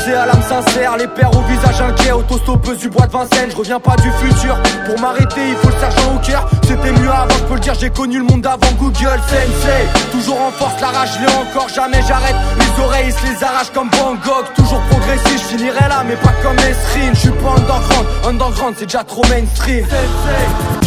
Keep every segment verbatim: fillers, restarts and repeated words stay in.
pensée à l'âme sincère, les pères au visage inquiet, autostoppeuse du bois de Vincennes. Je reviens pas du futur, pour m'arrêter il faut le sergent au cœur. C'était mieux avant, je peux le dire, j'ai connu le monde avant Google Sensei. Toujours en force, la rage l'ai encore, jamais j'arrête. Les oreilles se les arrachent comme Van Gogh. Toujours progressif, je finirai là mais pas comme Esrine. Je suis pas underground, underground c'est déjà trop mainstream. Sensei.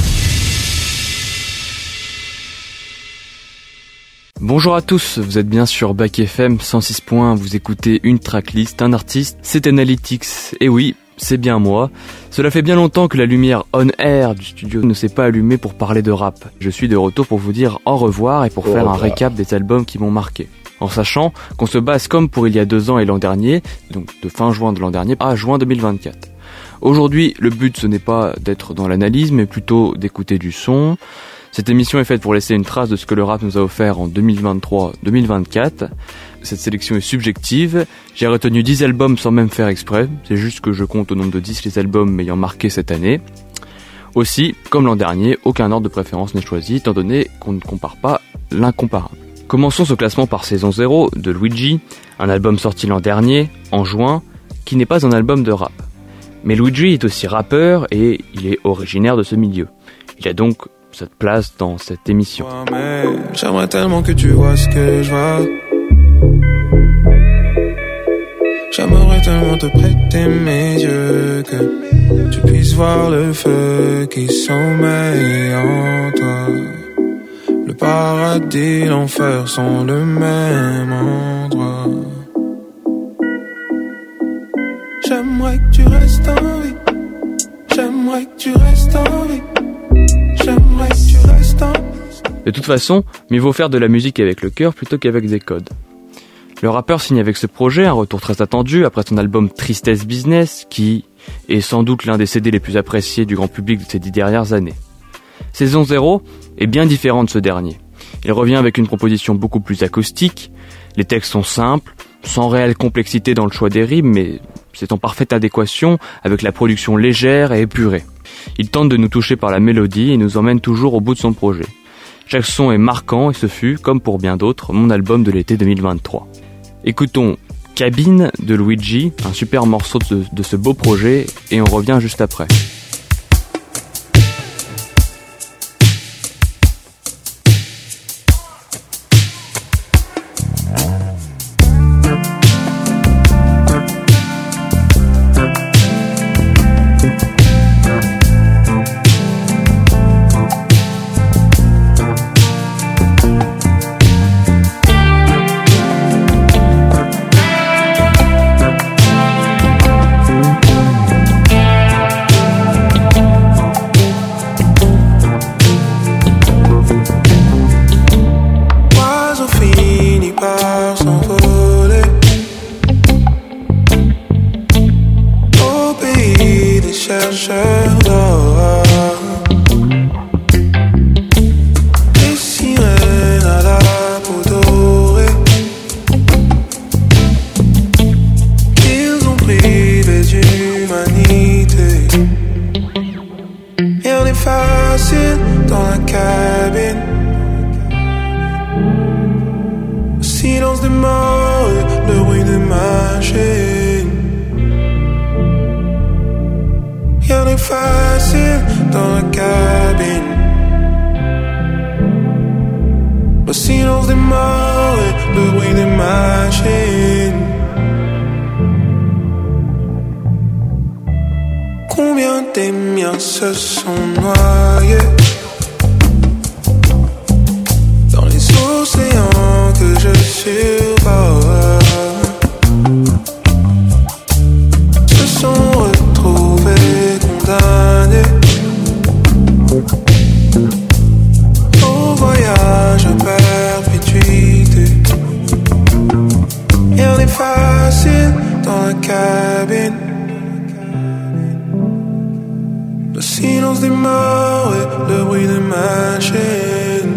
Bonjour à tous, vous êtes bien sur Bac F M cent six point un, vous écoutez une tracklist, un artiste, c'est Analytics, et oui, c'est bien moi. Cela fait bien longtemps que la lumière on-air du studio ne s'est pas allumée pour parler de rap. Je suis de retour pour vous dire au revoir et pour faire un récap des albums qui m'ont marqué. En sachant qu'on se base comme pour il y a deux ans et l'an dernier, donc de fin juin de l'an dernier à juin deux mille vingt-quatre. Aujourd'hui, le but ce n'est pas d'être dans l'analyse, mais plutôt d'écouter du son. Cette émission est faite pour laisser une trace de ce que le rap nous a offert en deux mille vingt-trois deux mille vingt-quatre. Cette sélection est subjective. J'ai retenu dix albums sans même faire exprès. C'est juste que je compte au nombre de dix les albums m'ayant marqué cette année. Aussi, comme l'an dernier, aucun ordre de préférence n'est choisi, étant donné qu'on ne compare pas l'incomparable. Commençons ce classement par Saison zéro de Luigi, un album sorti l'an dernier, en juin, qui n'est pas un album de rap. Mais Luigi est aussi rappeur et il est originaire de ce milieu. Il a donc cette place dans cette émission. Mais j'aimerais tellement que tu vois ce que je vois. J'aimerais tellement te prêter mes yeux, que tu puisses voir le feu qui sommeille en toi. Le paradis, l'enfer sont le même endroit. J'aimerais que tu restes en vie. J'aimerais que tu restes en vie. J'aimerais que tu restes en vie. De toute façon, mieux vaut faire de la musique avec le cœur plutôt qu'avec des codes. Le rappeur signe avec ce projet un retour très attendu après son album Tristesse Business, qui est sans doute l'un des C D les plus appréciés du grand public de ces dix dernières années. Saison zéro est bien différent de ce dernier. Il revient avec une proposition beaucoup plus acoustique, les textes sont simples, sans réelle complexité dans le choix des rimes, mais c'est en parfaite adéquation avec la production légère et épurée. Il tente de nous toucher par la mélodie et nous emmène toujours au bout de son projet. Chaque son est marquant et ce fut, comme pour bien d'autres, mon album de l'été deux mille vingt-trois. Écoutons Cabine de Luigi, un super morceau de, de ce beau projet, et on revient juste après. Combien des miens se sont noyés dans les océans que je survole, se sont retrouvés condamnés au voyage à perpétuité. Rien n'est facile dans la cabine. Le silence des morts et le bruit des machines.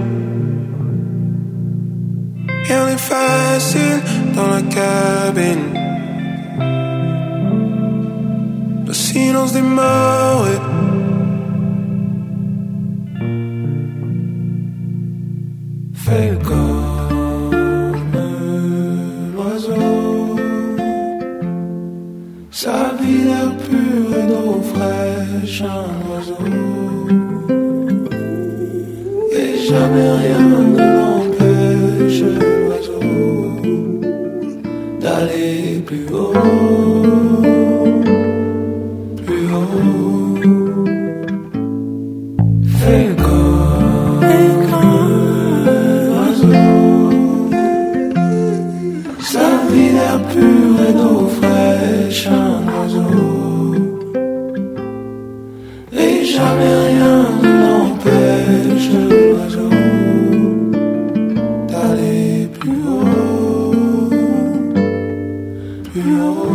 Rien n'est facile dans la cabine. Le silence des morts et fais comme l'oiseau empêche un oiseau. Et jamais rien ne l'empêche, l'oiseau, d'aller plus haut, plus haut. Fais comme l'oiseau, sa vie d'air pur et d'eau fraîche, un oiseau. Et jamais rien ne l'empêche, l'oiseau, d'aller plus haut, plus haut.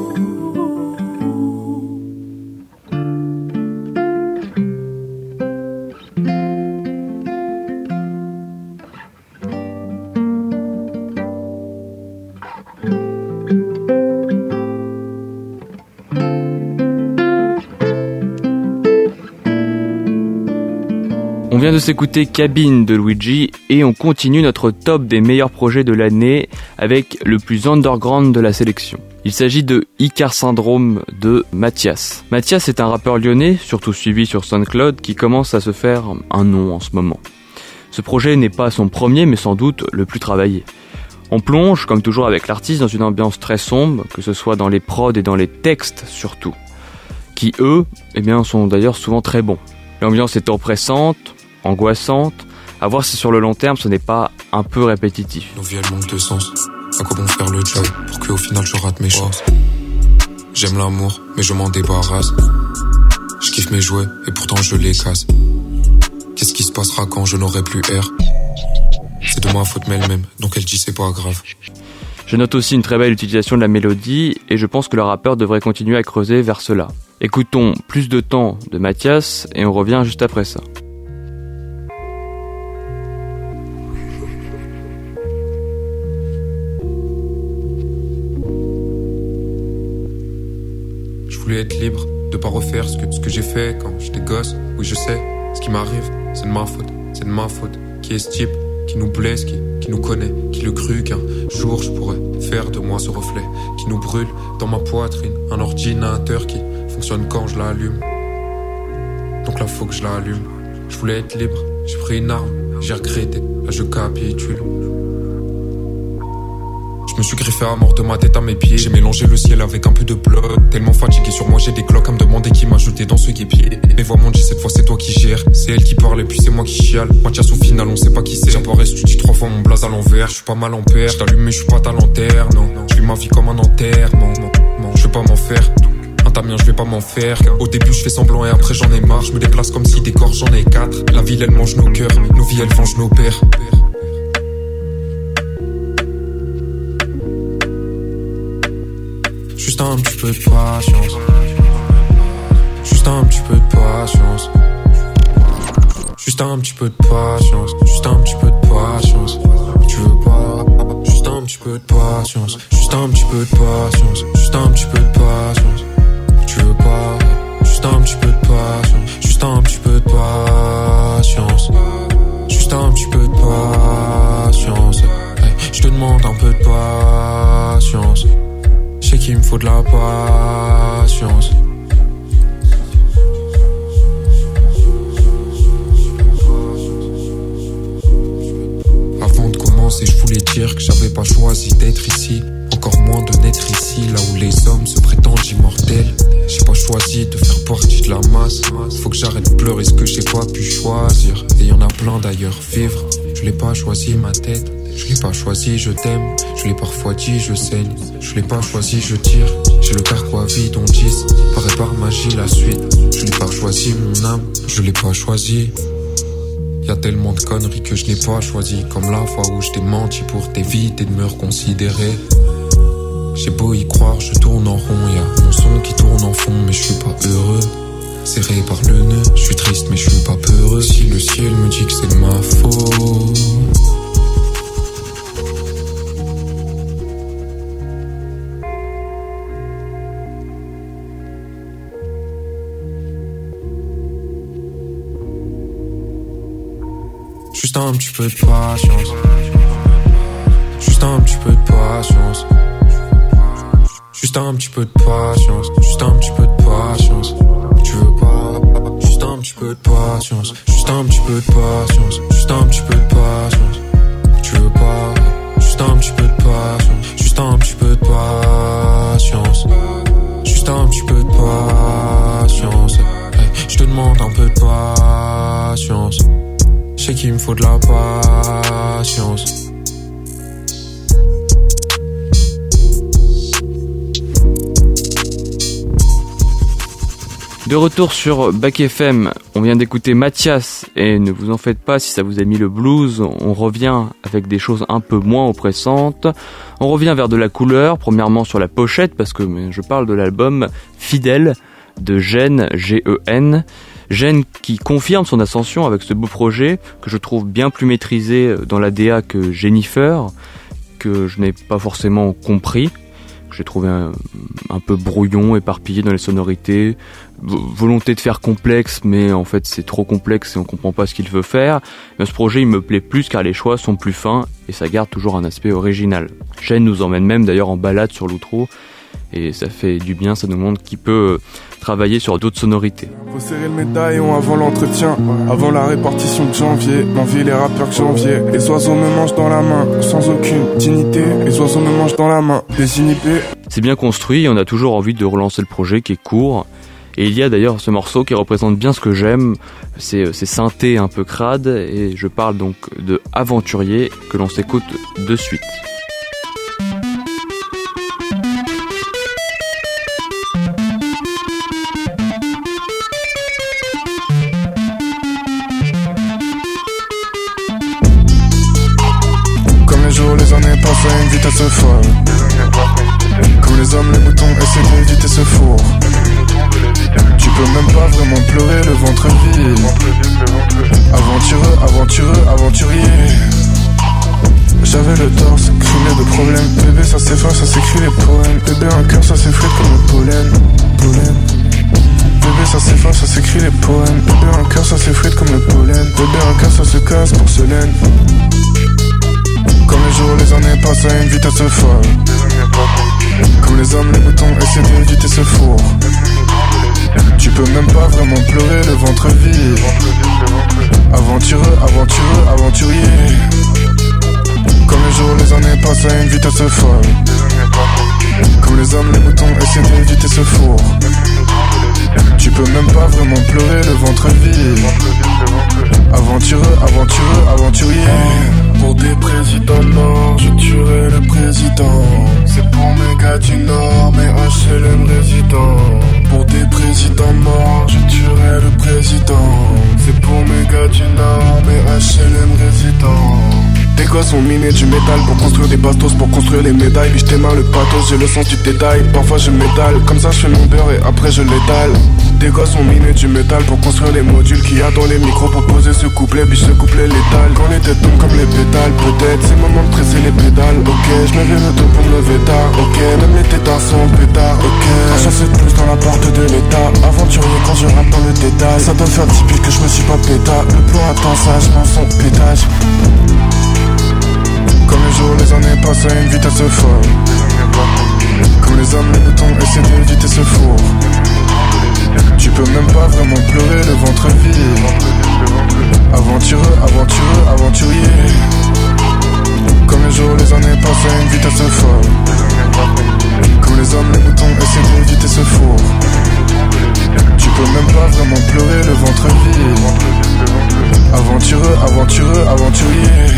On vient de s'écouter Cabine de Luigi et on continue notre top des meilleurs projets de l'année avec le plus underground de la sélection. Il s'agit de Icar Syndrome de Mathias. Mathias est un rappeur lyonnais, surtout suivi sur SoundCloud, qui commence à se faire un nom en ce moment. Ce projet n'est pas son premier mais sans doute le plus travaillé. On plonge, comme toujours avec l'artiste, dans une ambiance très sombre, que ce soit dans les prods et dans les textes surtout, qui eux, eh bien, sont d'ailleurs souvent très bons. L'ambiance est oppressante, angoissante, à voir si sur le long terme ce n'est pas un peu répétitif. Nos vies elles manquent de sens, à quoi bon faire le job pour qu'au final je rate mes chances. J'aime l'amour mais je m'en débarrasse, je kiffe mes jouets et pourtant je les casse. Qu'est-ce qui se passera quand je n'aurai plus air? C'est de ma faute mais elle-même, donc elle dit c'est pas grave. Je note aussi une très belle utilisation de la mélodie et je pense que le rappeur devrait continuer à creuser vers cela. Écoutons Plus de temps de Mathias et on revient juste après ça. Je voulais être libre, de pas refaire ce que, ce que j'ai fait quand j'étais gosse. Oui je sais, ce qui m'arrive, c'est de ma faute, c'est de ma faute. Qui est ce type, qui nous blesse, qui, qui nous connaît, qui le crut qu'un jour je pourrais faire de moi ce reflet, qui nous brûle dans ma poitrine, un ordinateur qui fonctionne quand je l'allume. Donc là faut que je l'allume. Je voulais être libre, j'ai pris une arme, j'ai regretté, là je capitule. Je me suis griffé à mort de ma tête à mes pieds. J'ai mélangé le ciel avec un peu de blood. Tellement fatigué sur moi j'ai des cloques à me demander qui m'a jeté dans ce guépier. Mes voix m'ont dit cette fois c'est toi qui gères. C'est elle qui parle et puis c'est moi qui chiale. Mathias au final on sait pas qui c'est. J'apparais tu dis trois fois mon blaze à l'envers. Je suis pas mal en père, je t'allume mais je suis pas ta lanterne. Non, je vis ma vie comme un enterrement. Je vais pas m'en faire. Un tamien je vais pas m'en faire. Au début je fais semblant et après j'en ai marre. Je me déplace comme si des corps j'en ai quatre. La ville elle mange nos cœurs, nos vies elles vengent nos pères. Juste un petit peu de patience. Juste un petit peu de patience. Juste un petit peu de patience. Juste un petit peu de patience. Tu veux pas? Juste un petit peu de patience. Juste un petit peu de patience. Juste un petit peu de patience. Tu veux pas? Juste un petit peu de patience. Juste un petit peu de patience. Juste un petit peu de patience. Hey, je te demande un peu de patience. Je sais qu'il me faut de la patience. Avant de commencer, je voulais dire que j'avais pas choisi d'être ici. Encore moins de naître ici, là où les hommes se prétendent immortels. J'ai pas choisi de faire partie de la masse. Faut que j'arrête de pleurer ce que j'ai pas pu choisir. Et y en a plein d'ailleurs, vivre. Je l'ai pas choisi ma tête. Je l'ai pas choisi, je t'aime. Je l'ai parfois dit, je saigne. Je l'ai pas choisi, je tire. J'ai le carquois vide, on dix. Paraît par magie la suite. Je l'ai pas choisi, mon âme. Je l'ai pas choisi. Y'a tellement de conneries que je n'ai pas choisi. Comme la fois où je t'ai menti pour t'éviter de me reconsidérer. J'ai beau y croire, je tourne en rond. Y'a mon son qui tourne en fond, mais je suis pas heureux. Serré par le nœud, je suis triste mais je suis pas peureux. Si le ciel me dit que c'est de ma faute. Juste un petit peu de patience. Juste un petit peu de patience. Juste un petit peu de patience. Juste un petit peu de patience. Tu veux pas? peu de patience, juste un petit peu de patience, juste un petit peu de patience. Tu veux pas, juste un petit peu de patience, juste un petit peu de patience, juste un petit peu de patience. Hey, je te demande un peu de patience. Je sais qu'il me faut de la patience. De retour sur Bac F M, on vient d'écouter Mathias et ne vous en faites pas si ça vous a mis le blues, on revient avec des choses un peu moins oppressantes. On revient vers de la couleur, premièrement sur la pochette parce que je parle de l'album Fidèle de Gen, G E N. Gen qui confirme son ascension avec ce beau projet que je trouve bien plus maîtrisé dans la D A que Jennifer, que je n'ai pas forcément compris. J'ai trouvé un, un peu brouillon, éparpillé dans les sonorités, volonté de faire complexe, mais en fait c'est trop complexe et on comprend pas ce qu'il veut faire. Mais ce projet il me plaît plus car les choix sont plus fins et ça garde toujours un aspect original. Gen nous emmène même d'ailleurs en balade sur l'outro et ça fait du bien, ça nous montre qu'il peut travailler sur d'autres sonorités. Faut serrer le médaillon avant l'entretien, avant la répartition de janvier. L'envie les rappeurs que janvier. Les oiseaux me mangent dans la main, sans aucune dignité. Les oiseaux me mangent dans la main, désinhibés. C'est bien construit et on a toujours envie de relancer le projet qui est court. Et il y a d'ailleurs ce morceau qui représente bien ce que j'aime, c'est ces synthés un peu crades, et je parle donc de Aventurier que l'on s'écoute de suite. Comme les jours, les années passent à une vitesse folle. Comme les hommes, les moutons essaient d'éviter ce four. Tu peux même pas vraiment pleurer le ventre vide. Aventureux, aventureux, aventurier. J'avais le torse, criblé de problèmes. Bébé ça s'efface, ça s'écrit les poèmes. Bébé un cœur ça s'effrite comme le pollen. Pollen. Bébé ça s'efface, ça s'écrit les poèmes. Bébé un cœur ça s'effrite comme le pollen. Bébé un cœur ça se casse, porcelaine. Comme les jours, les années passent à une vitesse folle. Comme les hommes, les moutons essaient d'éviter ce four. Tu peux même pas vraiment pleurer le ventre vide. Aventureux, aventureux, aventurier. Comme les jours, les années passent à une vitesse folle. Comme les hommes, les moutons essaient d'éviter ce four. Tu peux même pas vraiment pleurer le ventre vide. Aventureux, aventureux, aventurier. Pour des présidents morts, je tuerai le président. C'est pour mes gars du Nord, mes H L M résidents. Pour des présidents morts, je tuerai le président. C'est pour mes gars du Nord, mes H L M résidents. Des gosses ont miné du métal pour construire des bastos, pour construire les médailles. Biche tes mains le pathos, j'ai le sens du détail. Parfois je m'étale, comme ça je fais mon beurre et après je l'étale. Des gosses ont miné du métal pour construire les modules qu'il y a dans les micros pour poser ce couplet, biche ce couplet létal. Quand les têtes tombent comme les pétales, peut-être c'est le moment de tresser les pédales. Ok, je me lève le dos pour me lever tard. Ok, même les tétards sont pétard. Ok, un chance de plus dans la porte de l'état. Aventurier quand je rappe dans le détail. Ça doit faire dix piges que je me suis pas pétard. Le plan attend sagement son pétage. Comme les jours, les années passent à une vitesse folle. Comme les hommes, les moutons essaient d'éviter ce four. Tu peux même pas vraiment pleurer le ventre vide. Aventureux, aventureux, aventurier. Comme les jours, les années passent à une vitesse folle. Comme les hommes, les moutons essaient d'éviter ce four. Tu peux même pas vraiment pleurer le ventre vide. Aventureux, aventureux, aventurier.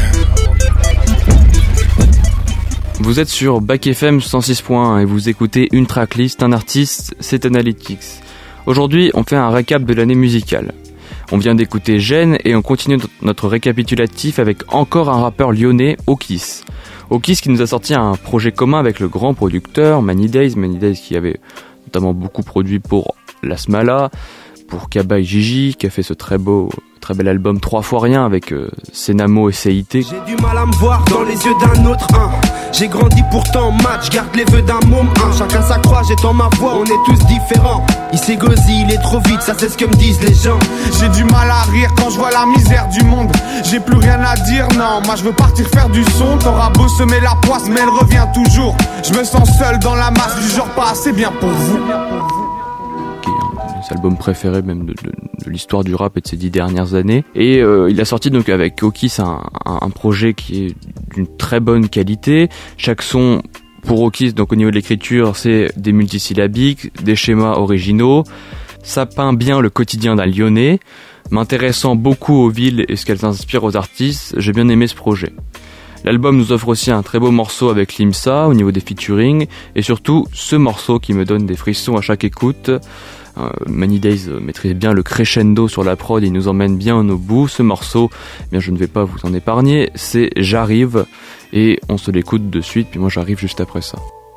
Vous êtes sur Bac F M cent six point un et vous écoutez une tracklist, un artiste, c'est Analytics. Aujourd'hui, on fait un récap de l'année musicale. On vient d'écouter Gen et on continue notre récapitulatif avec encore un rappeur lyonnais, Okis. Okis qui nous a sorti un projet commun avec le grand producteur Many Days, Many Days qui avait notamment beaucoup produit pour La Smala, pour Kaba et Gigi, qui a fait ce très beau, très bel album Trois fois rien avec euh, Senamo et C I T. J'ai du mal à me voir dans les yeux d'un autre, hein. J'ai grandi pourtant en match, garde les vœux d'un môme, hein. Chacun sa croix, j'étends ma voix, on est tous différents. Il s'égosie, il est trop vite, ça c'est ce que me disent les gens. J'ai du mal à rire quand je vois la misère du monde. J'ai plus rien à dire, non, moi je veux partir faire du son. T'auras beau semer la poisse, mais elle revient toujours. Je me sens seul dans la masse, du genre pas assez bien pour vous. Qui est ses albums préférés même de, de, de l'histoire du rap et de ces dix dernières années. Et euh, il a sorti donc avec Okis un, un, un projet qui est d'une très bonne qualité. Chaque son pour Okis, donc au niveau de l'écriture, c'est des multisyllabiques, des schémas originaux. Ça peint bien le quotidien d'un Lyonnais. M'intéressant beaucoup aux villes et ce qu'elles inspirent aux artistes, j'ai bien aimé ce projet. L'album nous offre aussi un très beau morceau avec Limsa au niveau des featuring et surtout ce morceau qui me donne des frissons à chaque écoute. Euh, Many Days maîtrise bien le crescendo sur la prod et il nous emmène bien au bout. Ce morceau, eh bien je ne vais pas vous en épargner, c'est J'arrive et on se l'écoute de suite puis moi j'arrive juste après ça.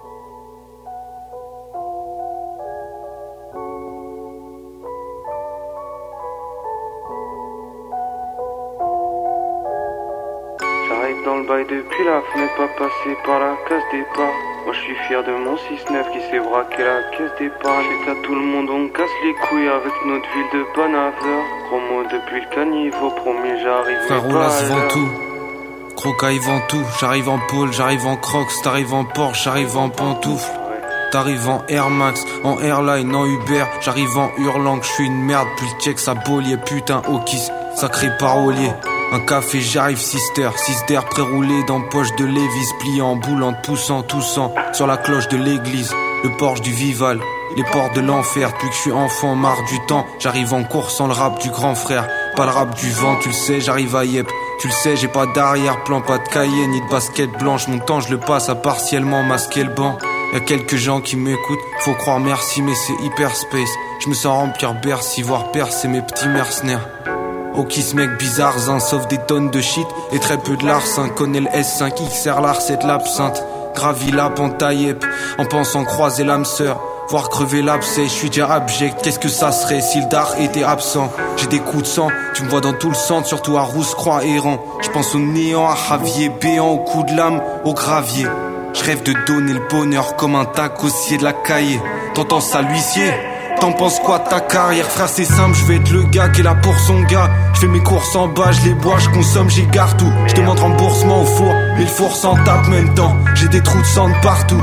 Dans le bail depuis la fenêtre, pas passé par la case départ. Moi je suis fier de mon six neuf qui s'est braqué la caisse d'épargne. C'est à tout le monde, on casse les couilles avec notre ville de Banaveur. Gros mot depuis le caniveau, promis j'arrive. Frère Oulas vend tout, Crocaille vend tout. J'arrive en pôle, j'arrive en crocs, t'arrives en Porsche, j'arrive en pantoufles. T'arrives en Air Max, en Airline, en Uber. J'arrive en hurlant que je suis une merde, puis le check ça bollier. Putain Okis, sacré parolier. Un café, j'arrive sister, sister pré-roulé dans poche de Lévis, plié en boule en te poussant, toussant sur la cloche de l'église, le Porsche du Vival, les portes de l'enfer. Depuis que je suis enfant, marre du temps, j'arrive en course sans le rap du grand frère, pas le rap du vent, tu le sais, j'arrive à Yep. Tu le sais, j'ai pas d'arrière-plan, pas de cahier, ni de basket blanche. Mon temps, je le passe à partiellement masquer le banc. Y'a quelques gens qui m'écoutent, faut croire merci, mais c'est hyper space. Je me sens remplir Bercy, voir percer mes petits mercenaires. Okis mec bizarre, zin, sauf des tonnes de shit et très peu de larcin. Connais le S cinq X R l'art, c'est de l'absinthe. Gravi la pentaillep, en pensant croiser l'âme sœur, voir crever l'abcès. Je suis déjà abject, qu'est-ce que ça serait si le dard était absent. J'ai des coups de sang, tu me vois dans tout le centre, surtout à Rousse-Croix errant. Je pense au néant, à Javier béant, au coup de lame, au gravier. Je rêve de donner le bonheur comme un tac au ciel de la cahier. T'entends ça l'huissier? T'en penses quoi de ta carrière, frère? C'est simple, je vais être le gars qui est là pour son gars. Je fais mes courses en bas, je les bois, je consomme, j'égare tout. Je demande remboursement au four, mais le four s'en tape même temps. J'ai des trous de sang de partout.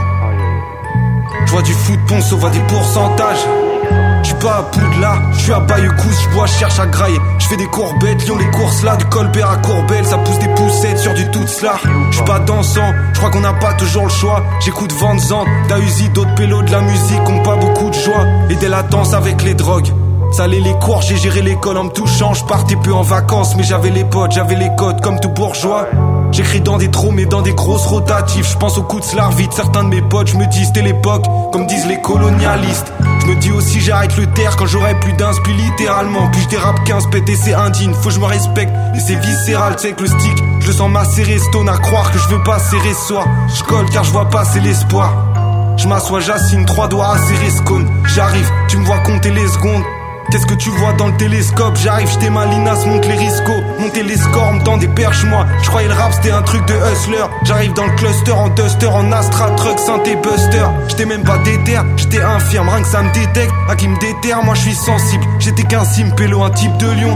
Je vois du foot ponce, on voit des pourcentages. J'suis pas à Poudlard, j'suis à Bayeux-Cousse, j'bois, j'cherche à grailler. J'fais des courbettes, Lyon les courses là, du Colbert à Courbel, ça pousse des poussettes sur du tout cela. J'suis pas dansant, j'crois qu'on n'a pas toujours le choix. J'écoute Van Zandt, Dahuzi, d'autres pélos de la musique ont pas beaucoup de joie. Et des latences avec les drogues. Ça allait les cours, j'ai géré l'école en me touchant. J'partais peu en vacances, mais j'avais les potes, j'avais les codes comme tout bourgeois. J'écris dans des trous mais dans des grosses rotatives. J'pense au coup de slard vite, certains de mes potes, j'me dis c'était l'époque, comme disent les colonialistes. J'me dis aussi j'arrête le terre quand j'aurai plus d'inspi littéralement. Puis j'dérape quinze pété c'est indigne, faut j'me respecte. Et c'est viscéral, t'sais que le stick, j'le sens macérer, stone à croire que j'veux pas serrer ce soir. J'colle car j'vois pas c'est l'espoir. J'm'assois, j'assigne trois doigts à serrer ce cône. J'arrive, tu me vois compter les secondes. Qu'est-ce que tu vois dans le télescope? J'arrive, j'étais Malinas, monte les riscos. Monter les scores, me tend des perches moi. J'croyais le rap c'était un truc de hustler. J'arrive dans le cluster en duster, en Astra, truck, synthé, buster. J'étais même pas déter, j'étais infirme, rien que ça me détecte. À qui me déterre, moi je suis sensible. J'étais qu'un simpélo, un type de lion.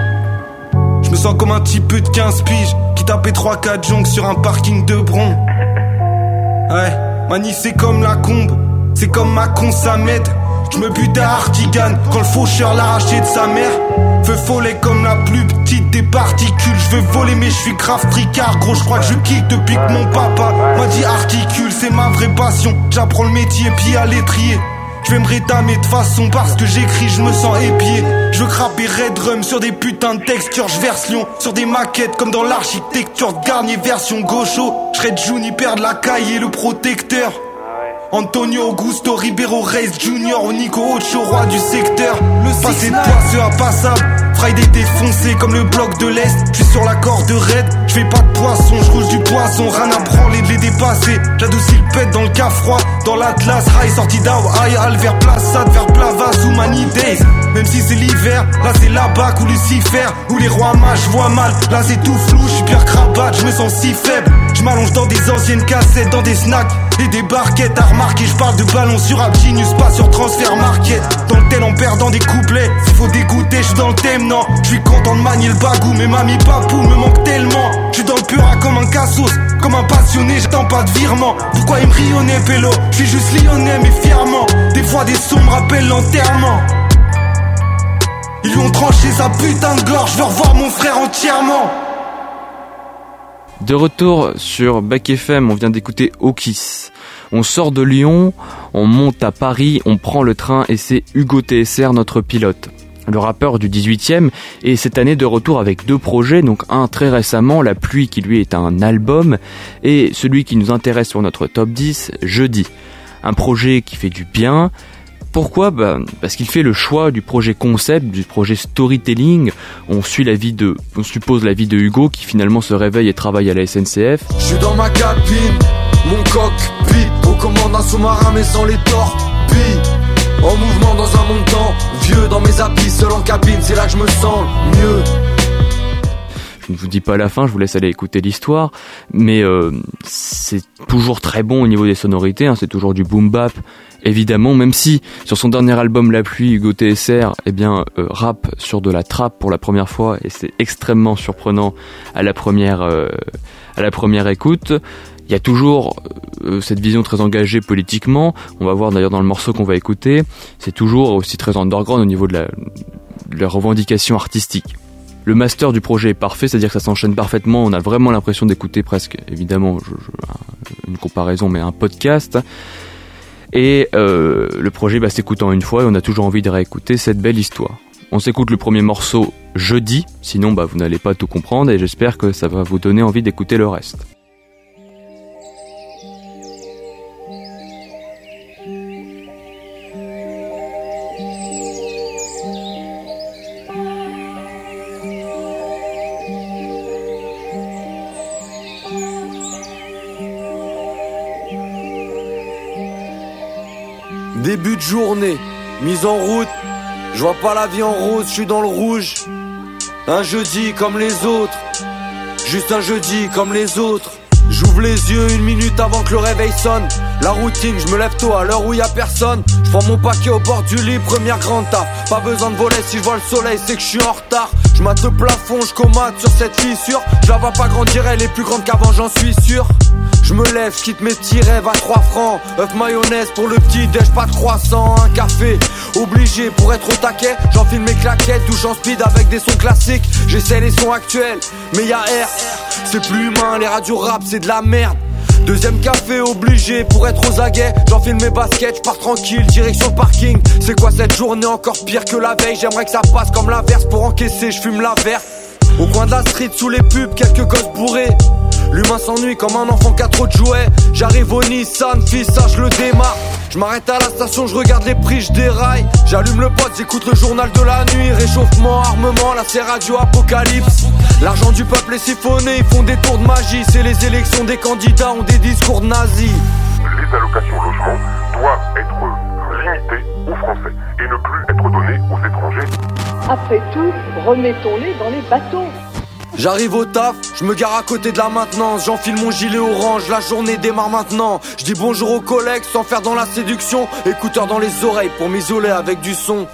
Je me sens comme un type de quinze piges qui tapait trois quatre jonques sur un parking de Bron. Ouais, Mani c'est comme la combe, c'est comme Macron ça m'aide. J'me bute à Artigan quand le faucheur l'arrachait de sa mère. Feu follet comme la plus petite des particules. J'veux voler mais j'suis grave tricard. Gros j'crois que je kick depuis que mon papa m'a dit articule. C'est ma vraie passion, j'apprends le métier puis à l'étrier. J'vais me rétamer de façon parce que j'écris j'me sens épié. J'veux craper Red Drum sur des putains de textures. J'verse Lyon sur des maquettes comme dans l'architecture de Garnier version gaucho. J'serais Juniper de la caille et le protecteur. Antonio Augusto Ribeiro Reyes Junior, Nico Ocho, roi du secteur. Le passé de poisseux impassable, Friday défoncé comme le bloc de l'Est. J'suis sur la corde raide, j'fais pas de poisson, j'roule du poisson, rien à branler de les dépasser. J'adoucis le pet dans le cas froid, dans l'Atlas, rail sorti d'Hawaï, Al vers Plaçade, vers Plavas ou Many Days. Même si c'est l'hiver, là c'est la bac ou Lucifer, où les rois mages voient mal, là c'est tout flou, j'suis Pierre Cravate, j'me sens si faible. J'm'allonge dans des anciennes cassettes, dans des snacks et des barquettes. À remarquer, j'parle de ballon sur App Genius, pas sur Transfer Market. Dans le tel en perdant des couplets, s'il faut dégoûter, j'suis dans le thème, non. J'suis content de manier le bagou, mais mamie papou me manque tellement. J'suis dans le pura comme un cassos, comme un passionné, j'attends pas de virement. Pourquoi il me rionnait, pélo? J'suis juste lyonnais, mais fièrement. Des fois des sons me rappellent l'enterrement. Ils lui ont tranché sa putain de gorge, je veux revoir mon frère entièrement. De retour sur Back F M, on vient d'écouter Okis. On sort de Lyon, on monte à Paris, on prend le train et c'est Hugo T S R notre pilote. Le rappeur du dix-huitième est cette année de retour avec deux projets, donc un très récemment, La Pluie qui lui est un album, et celui qui nous intéresse sur notre top dix, Jeudi. Un projet qui fait du bien. Pourquoi ? Bah, parce qu'il fait le choix du projet concept, du projet storytelling. On suit la vie de, on suppose la vie de Hugo qui finalement se réveille et travaille à la S N C F. Je suis dans ma cabine, mon cockpit, aux commandes d'un sous-marin mais sans les torpilles. En mouvement dans un monde temps, vieux dans mes habits, seul en cabine, c'est là que je me sens mieux. Je ne vous dis pas la fin, je vous laisse aller écouter l'histoire, mais euh, c'est toujours très bon au niveau des sonorités, hein, c'est toujours du boom bap, évidemment, même si sur son dernier album La Pluie, Hugo T S R, eh bien, euh, rappe sur de la trap pour la première fois, et c'est extrêmement surprenant à la première, euh, à la première écoute. Il y a toujours euh, cette vision très engagée politiquement, on va voir d'ailleurs dans le morceau qu'on va écouter, c'est toujours aussi très underground au niveau de la, de la revendication artistique. Le master du projet est parfait, c'est-à-dire que ça s'enchaîne parfaitement, on a vraiment l'impression d'écouter presque, évidemment, je, je, une comparaison, mais un podcast. Et euh, le projet bah, s'écoute en une fois et on a toujours envie de réécouter cette belle histoire. On s'écoute le premier morceau Jeudi, sinon bah, vous n'allez pas tout comprendre et j'espère que ça va vous donner envie d'écouter le reste. Début de journée, mise en route, je vois pas la vie en rose, je suis dans le rouge. Un jeudi comme les autres, juste un jeudi comme les autres. J'ouvre les yeux une minute avant que le réveil sonne. La routine, je me lève tôt à l'heure où y a personne. Je prends mon paquet au bord du lit, première grande taf. Pas besoin de voler, si je vois le soleil c'est que je suis en retard. Je mate le plafond, je comate sur cette fissure. Je la vois pas grandir, elle est plus grande qu'avant, j'en suis sûr. Je me lève, je quitte mes petits rêves à trois francs. œuf mayonnaise pour le petit déj, pas de croissant. Un café, obligé pour être au taquet. J'enfile mes claquettes, touche en speed avec des sons classiques. J'essaie les sons actuels, mais y'a R. C'est plus humain, les radios rap c'est de la merde. Deuxième café obligé pour être aux aguets. J'enfile mes baskets, je pars tranquille, direction le parking. C'est quoi cette journée encore pire que la veille? J'aimerais que ça passe comme l'inverse pour encaisser, je fume la verte. Au coin de la street, sous les pubs, quelques gosses bourrés. L'humain s'ennuie comme un enfant qui a trop de jouets. J'arrive au Nissan, fils, ça je le démarre. Je m'arrête à la station, je regarde les prix, je déraille. J'allume le pote, j'écoute le journal de la nuit. Réchauffement, armement, là c'est radio apocalypse. L'argent du peuple est siphonné, ils font des tours de magie. C'est les élections, des candidats ont des discours nazis. Les allocations logement doivent être limitées aux Français et ne plus être données aux étrangers. Après tout, remettons-les dans les bateaux. J'arrive au taf, je me gare à côté de la maintenance. J'enfile mon gilet orange, la journée démarre maintenant. Je dis bonjour aux collègues sans faire dans la séduction. Écouteurs dans les oreilles pour m'isoler avec du son.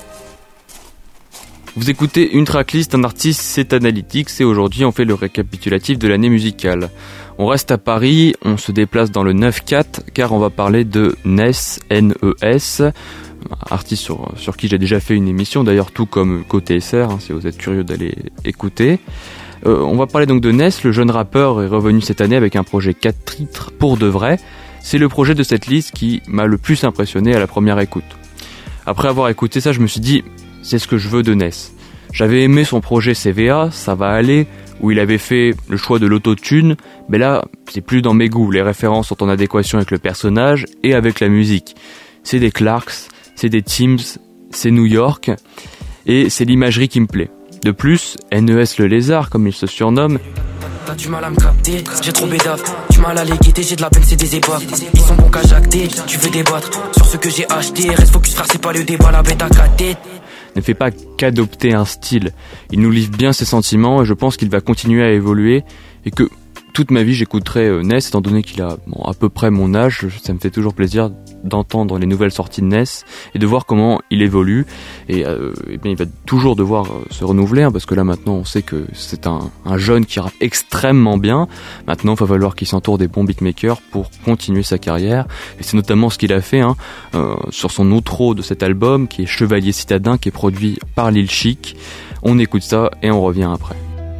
Vous écoutez une tracklist, un artiste, c'est Analytics et aujourd'hui on fait le récapitulatif de l'année musicale. On reste à Paris, on se déplace dans le neuf quatre car on va parler de Nes, N E S, artiste sur, sur qui j'ai déjà fait une émission, d'ailleurs tout comme Côté S R, hein, si vous êtes curieux d'aller écouter. Euh, on va parler donc de Nes, le jeune rappeur est revenu cette année avec un projet quatre titres pour de vrai. C'est le projet de cette liste qui m'a le plus impressionné à la première écoute. Après avoir écouté ça, je me suis dit, c'est ce que je veux de Nes. J'avais aimé son projet C V A, Ça va aller, où il avait fait le choix de l'autotune, mais là, c'est plus dans mes goûts. Les références sont en adéquation avec le personnage et avec la musique. C'est des Clarks, c'est des Teams, c'est New York, et c'est l'imagerie qui me plaît. De plus, N E S le lézard, comme il se surnomme, t'as du mal à me capter, j'ai trop bédave. Du mal à les guetter, j'ai de la peine, c'est des épaves. Ils sont bons qu'à jacter, tu veux débattre sur ce que j'ai acheté. Reste focus frère, c'est pas le débat, la bête à quatre têtes. Ne fait pas qu'adopter un style. Il nous livre bien ses sentiments et je pense qu'il va continuer à évoluer et que toute ma vie j'écouterai euh, Ness, étant donné qu'il a bon, à peu près mon âge. Ça me fait toujours plaisir d'entendre les nouvelles sorties de Ness et de voir comment il évolue. Et, euh, et bien il va toujours devoir euh, se renouveler, hein, parce que là maintenant on sait que c'est un, un jeune qui rappe extrêmement bien. Maintenant il va falloir qu'il s'entoure des bons beatmakers pour continuer sa carrière. Et c'est notamment ce qu'il a fait hein, euh, sur son outro de cet album qui est Chevalier Citadin, qui est produit par Lil Chic. On écoute ça et on revient après.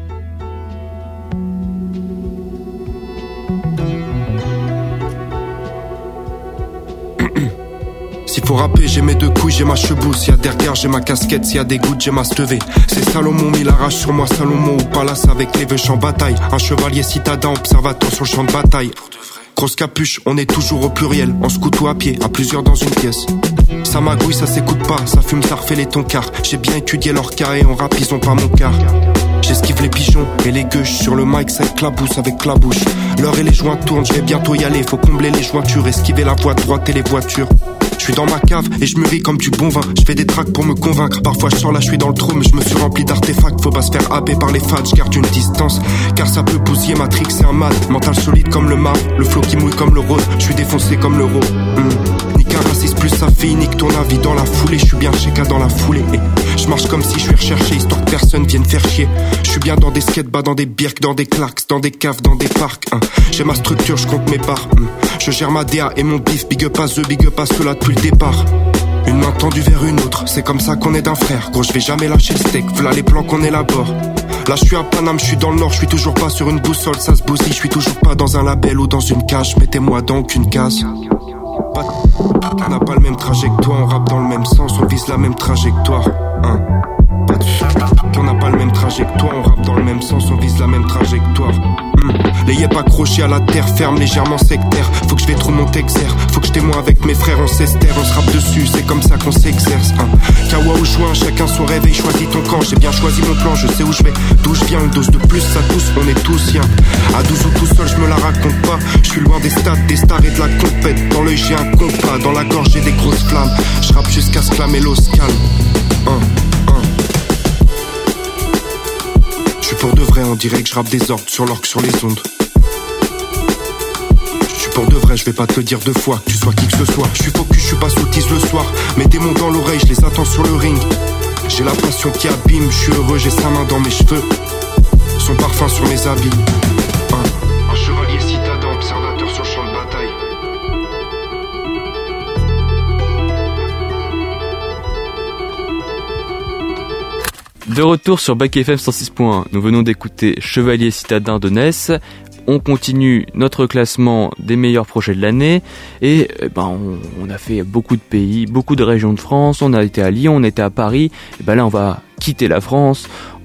S'il faut rapper, j'ai mes deux couilles, j'ai ma chebousse. S'il y a des regards, j'ai ma casquette. S'il y a des gouttes, j'ai ma stevée. C'est Salomon, mis la rage sur moi. Salomon ou Palace avec les vœux en bataille. Un chevalier citadin, observateur sur le champ de bataille. Grosse capuche, on est toujours au pluriel. En scout ou à pied, à plusieurs dans une pièce. Ça magouille, ça s'écoute pas. Ça fume, ça refait les toncards. J'ai bien étudié leur cas et en rap, ils ont pas mon quart. J'esquive les pigeons et les gueuches. Sur le mic, ça éclabousse avec la bouche. L'heure et les joints tournent, je vais bientôt y aller. Faut combler les jointures, esquiver la voie droite et les voitures. Je suis dans ma cave et je mûris comme du bon vin. Je fais des tracks pour me convaincre. Parfois je sors là, je suis dans le trou, mais je me suis rempli d'artefacts. Faut pas se faire happer par les fans, je garde une distance. Car ça peut bousiller ma trick, c'est un mal. Mental solide comme le marbre, le flow qui mouille comme le rose. Je suis défoncé comme l'euro. Mmh. Nique un raciste plus sa fille, nique ton avis dans la foulée. Je suis bien chéka dans la foulée. Et je marche comme si je suis recherché, histoire que personne vienne faire chier. Je suis bien dans des skatebas, dans des birks, dans des claques, dans des caves, dans des parcs. Hein. J'ai ma structure, je compte mes parts. Mmh. Je gère ma D A et mon bif, big up à eux, big up à ceux-là depuis le départ. Une main tendue vers une autre, c'est comme ça qu'on est d'un frère. Gros, je vais jamais lâcher le steak, v'là les plans qu'on élabore. Là je suis à Paname, je suis dans le nord, je suis toujours pas sur une boussole, ça se bousille, je suis toujours pas dans un label ou dans une cage. Mettez-moi dans aucune case. Pas de... On n'a pas le même trajet que toi, on rappe dans le même sens, on vise la même trajectoire. Hein. Pas de... On n'a pas le même trajet que toi, on rappe dans le même sens, on vise la même trajectoire. Mmh. Les yep accrochés à la terre ferme, légèrement sectaire. Faut que je vais trop mon exerce, faut que je témoigne avec mes frères, on s'estère, on se rappe dessus, c'est comme ça qu'on s'exerce. Hein. Kawa ou joint, chacun son réveil, choisis ton camp. J'ai bien choisi mon plan, je sais où je vais, d'où je viens. Une dose de plus, ça tous, on est tous siens. À douze ou tout seul, je me la raconte pas. Je suis loin des stades, des stars et de la compète. Dans l'œil j'ai un compas, dans la gorge j'ai des grosses flammes. Je rappe jusqu'à ce que la mélo se calme. Hein. Pour de vrai, on dirait que je rappe des ordres sur l'orgue sur les ondes. Je suis pour de vrai, je vais pas te le dire deux fois, que tu sois qui que ce soit. Je suis focus, je suis pas soutise le soir. Mes démons dans l'oreille, je les attends sur le ring. J'ai la passion qui abîme, je suis heureux, j'ai sa main dans mes cheveux. Son parfum sur mes habits. Un, un chevalier citadin, observateur sur le champ de bataille. De retour sur Bac F M cent six point un, nous venons d'écouter Chevalier Citadin de Ness. On continue notre classement des meilleurs projets de l'année et ben on, on a fait beaucoup de pays, beaucoup de régions de France. On a été à Lyon, on était à Paris. Et ben là on va quitter la France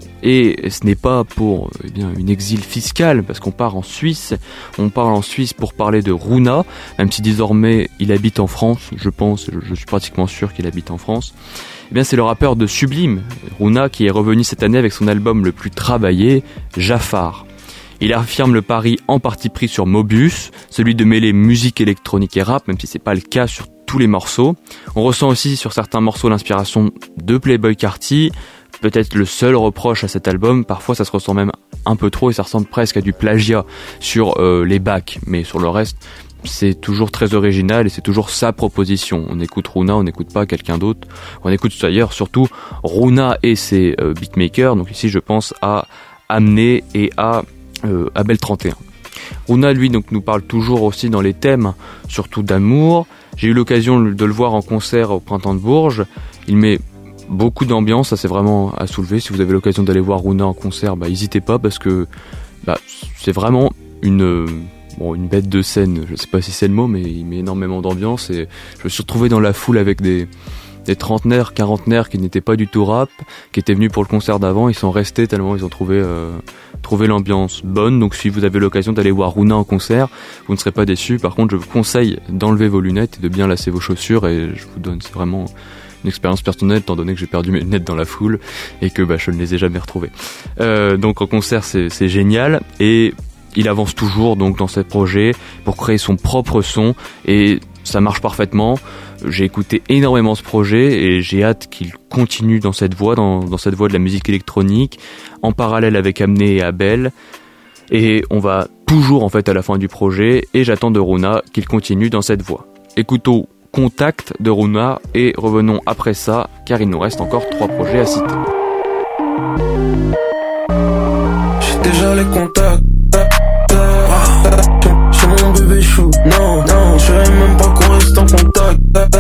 et ce n'est pas pour eh bien une exil fiscale parce qu'on part en Suisse. On part en Suisse pour parler de Runa, même si désormais il habite en France. Je pense, je, je suis pratiquement sûr qu'il habite en France. Eh bien, c'est le rappeur de Sublime, Runa, qui est revenu cette année avec son album le plus travaillé, Jafar. Il affirme le pari en partie pris sur Mobius, celui de mêler musique électronique et rap, même si c'est pas le cas sur tous les morceaux. On ressent aussi sur certains morceaux l'inspiration de Playboi Carti. Peut-être le seul reproche à cet album, parfois ça se ressent même un peu trop et ça ressemble presque à du plagiat sur euh, les bacs, mais sur le reste, c'est toujours très original et c'est toujours sa proposition. On écoute Runa, on n'écoute pas quelqu'un d'autre. On écoute d'ailleurs surtout Runa et ses euh, beatmakers. Donc ici je pense à Amné et à euh, Abel trente et un. Runa lui donc nous parle toujours aussi dans les thèmes, surtout d'amour. J'ai eu l'occasion de le voir en concert au Printemps de Bourges. Il met beaucoup d'ambiance, ça c'est vraiment à soulever. Si vous avez l'occasion d'aller voir Runa en concert, bah n'hésitez pas parce que bah, c'est vraiment une... Bon, une bête de scène, je sais pas si c'est le mot, mais il met énormément d'ambiance et je me suis retrouvé dans la foule avec des, des trentenaires, quarantenaires qui n'étaient pas du tout rap, qui étaient venus pour le concert d'avant, ils sont restés tellement ils ont trouvé, euh, trouvé l'ambiance bonne. Donc si vous avez l'occasion d'aller voir Runa en concert, vous ne serez pas déçus. Par contre, je vous conseille d'enlever vos lunettes et de bien lasser vos chaussures et je vous donne, c'est vraiment une expérience personnelle étant donné que j'ai perdu mes lunettes dans la foule et que bah, je ne les ai jamais retrouvées. Euh, donc en concert, c'est, c'est génial et il avance toujours donc dans ce projet pour créer son propre son et ça marche parfaitement. J'ai écouté énormément ce projet et j'ai hâte qu'il continue dans cette voie, dans, dans cette voie de la musique électronique, en parallèle avec Amné et Abel. Et on va toujours en fait à la fin du projet et j'attends de Runa qu'il continue dans cette voie. Écoutons Contact de Runa et revenons après ça car il nous reste encore trois projets à citer. J'ai déjà les contacts. J'ai mon bébé chou. Non, non, je savais même pas qu'on reste en contact.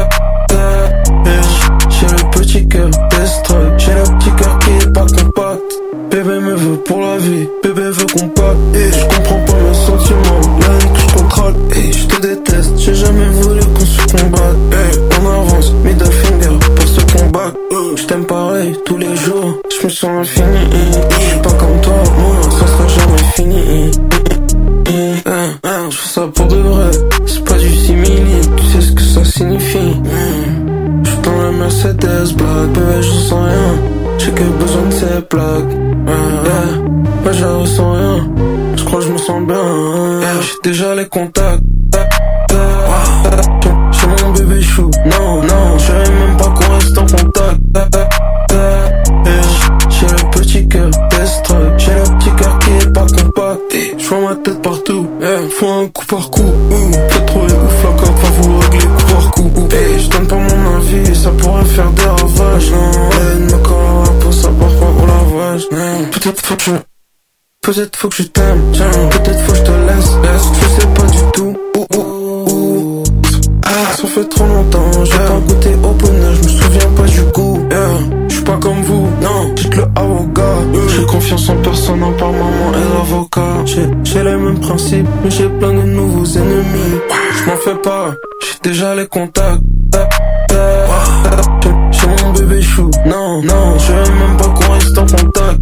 J'ai le petit cœur destroy. J'ai le petit cœur qui est pas compact. Bébé me veut pour la vie. Bébé veut qu'on parte. Et je comprends pas mes sentiments. La haine que je contracte. Et je te déteste. J'ai jamais voulu qu'on se combatte. Et on avance, middle finger pour ce combat. Je t'aime pareil tous les jours. Je me sens infini. Je suis pas comme toi, moi, ça sera jamais fini. Je fais ça pour de vrai. C'est pas du simili. Tu sais ce que ça signifie. Je suis dans la Mercedes black. Bébé je sens rien. J'ai que besoin de ces plaques. Ouais, je ressens rien. Je crois que je me sens bien. J'ai déjà les contacts. J'ai mon bébé chou. Non, non, je savais même pas qu'on reste en contact. J'ai le petit cœur destroy. J'ai le petit cœur qui est pas compact. Je vois ma tête partout. Faut un coup par coup. Peut trop ouf la cop, va vous régler coup par coup. Je donne pas mon avis, ça pourrait faire des ravages. Elle me colle pour ça parfois on la voit. Peut-être faut que je Peut-être faut que je t'aime, peut-être faut que je te laisse, laisse, je sais pas du tout. Ouh, ouh, ouh. Ah, ça fait trop longtemps, j'ai pas goûté au bonheur, je me souviens pas du goût. Yeah. Je suis pas comme vous, non, dites-le avocat. Yeah. J'ai confiance en personne, en part maman et l'avocat. J'ai, j'ai les mêmes principes, mais j'ai plein de nouveaux ennemis. Je m'en fais pas, j'ai déjà les contacts. J'ai, j'ai mon bébé chou, non, non, je sais même pas qu'on reste en contact.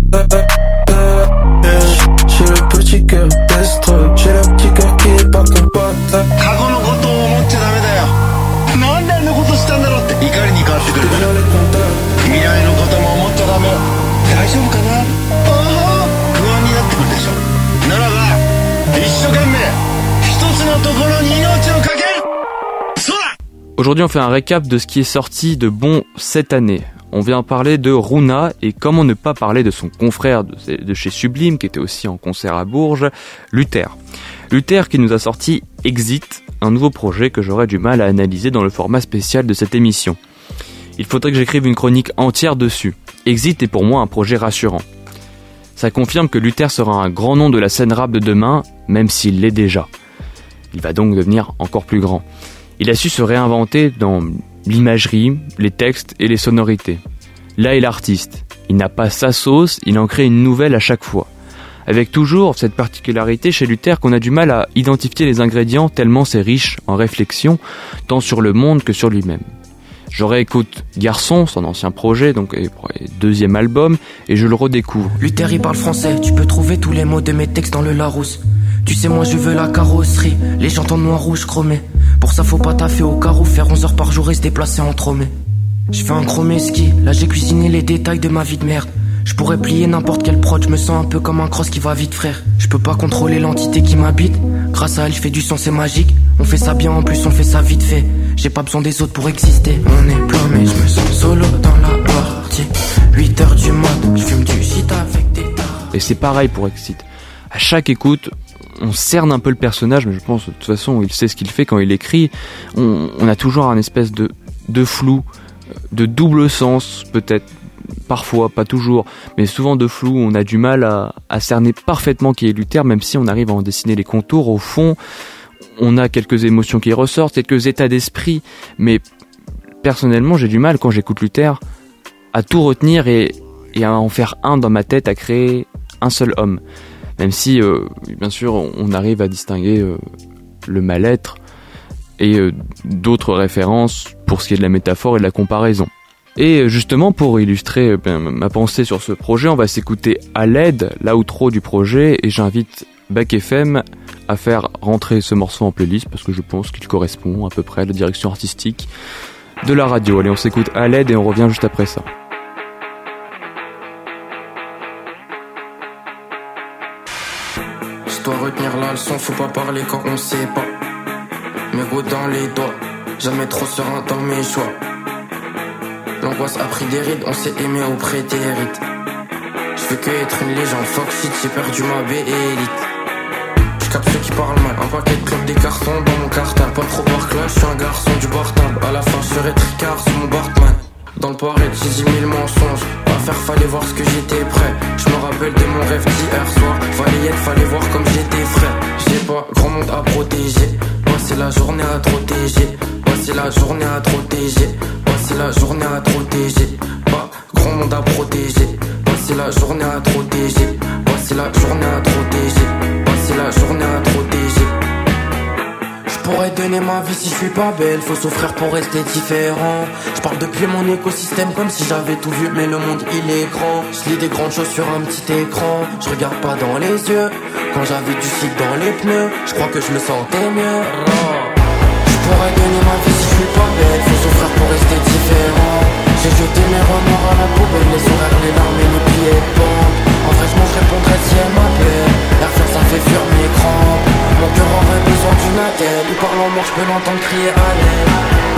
J'ai le petit cœur destroy. J'ai le petit cœur qui est pas compact. 過去のことを思っちゃダメだよ。なんであんなことしたんだろうって怒りに変わってくるから。未来のことも思っちゃダメ。大丈夫かな。ああ、不安になってくるでしょ。ならば一生懸命一つのところに命をかける。そうだ。 Aujourd'hui on fait un récap de ce qui est sorti de bon cette année. On vient parler de Runa et comment ne pas parler de son confrère de, de chez Sublime qui était aussi en concert à Bourges, Luther. Luther qui nous a sorti Exit, un nouveau projet que j'aurais du mal à analyser dans le format spécial de cette émission. Il faudrait que j'écrive une chronique entière dessus. Exit est pour moi un projet rassurant. Ça confirme que Luther sera un grand nom de la scène rap de demain, même s'il l'est déjà. Il va donc devenir encore plus grand. Il a su se réinventer dans l'imagerie, les textes et les sonorités. Là est l'artiste. Il n'a pas sa sauce, il en crée une nouvelle à chaque fois. Avec toujours cette particularité chez Luther qu'on a du mal à identifier les ingrédients tellement c'est riche en réflexion, tant sur le monde que sur lui-même. Je réécoute Garçon, son ancien projet, donc deuxième album, et je le redécouvre. Luther il parle français, tu peux trouver tous les mots de mes textes dans le Larousse. Tu sais moi je veux la carrosserie, les jantes en noir rouge chromé. Pour ça faut pas taffer au carreau, faire onze heures par jour et se déplacer en tromé. Je fais un chromé ski, là j'ai cuisiné les détails de ma vie de merde. Je pourrais plier n'importe quel prod, je me sens un peu comme un cross qui va vite frère. Je peux pas contrôler l'entité qui m'habite, grâce à elle je fais du son c'est magique. On fait ça bien en plus on fait ça vite fait. J'ai pas besoin des autres pour exister. On est plein mais je me sens solo dans la partie. huit heures du mat, je fume du shit avec des tards. Et c'est pareil pour Exit. À chaque écoute, on cerne un peu le personnage, mais je pense de toute façon il sait ce qu'il fait quand il écrit. On, on a toujours un espèce de, de flou, de double sens peut-être, parfois, pas toujours, mais souvent de flou. On a du mal à, à cerner parfaitement qui est Luther, même si on arrive à en dessiner les contours. Au fond, on a quelques émotions qui ressortent, quelques états d'esprit, mais personnellement j'ai du mal quand j'écoute Luther à tout retenir et, et à en faire un dans ma tête, à créer un seul homme. Même si, euh, bien sûr, on arrive à distinguer euh, le mal-être et euh, d'autres références pour ce qui est de la métaphore et de la comparaison. Et justement, pour illustrer euh, ben, ma pensée sur ce projet, on va s'écouter à l'aide, l'outro du projet, et j'invite Back F M à faire rentrer ce morceau en playlist parce que je pense qu'il correspond à peu près à la direction artistique de la radio. Allez, on s'écoute à l'aide et on revient juste après ça. Je dois retenir la leçon, faut pas parler quand on sait pas. Mes gouttes dans les doigts, jamais trop serein dans mes choix. L'angoisse a pris des rides, on s'est aimé au prétérite. Je veux que être une légende, fuck shit, j'ai perdu ma B élite. J'capte ceux qui parlent mal. Un paquet de clopes, des cartons dans mon cartable. Pas trop par clash, j'suis un garçon du portable. À la fin j'serai tricard sur mon Bartman. Dans le parade, j'ai dix mille mensonges. À faire, fallait voir ce que j'étais prêt. Je me rappelle de mon rêve d'hier soir. Fallait y être, fallait voir comme j'étais frais. J'ai pas grand monde à protéger. Passer la journée à protéger. Passer la journée à protéger. Passer la journée à protéger. Pas grand monde à protéger. Passer la journée à protéger. Passer la journée à protéger. Passer la journée à protéger. J'pourrais donner ma vie si je suis pas belle. Faut souffrir pour rester différent. J'parle depuis mon écosystème comme si j'avais tout vu. Mais le monde il est grand. J'lis des grandes choses sur un petit écran. J'regarde pas dans les yeux. Quand j'avais du shit dans les pneus, j'crois que je me sentais mieux. J'pourrais donner ma vie si je suis pas belle. Faut souffrir pour rester différent. J'ai jeté mes remords à la poubelle. Les horaires, les larmes et les pieds pendent. En vrai j'm'en répondrais si elle m'appelle. L'air faire ça fait fuir mes crampes. Mon cœur aurait besoin d'une attelle. Il parle en mort, j'peux l'entendre crier à l'aide.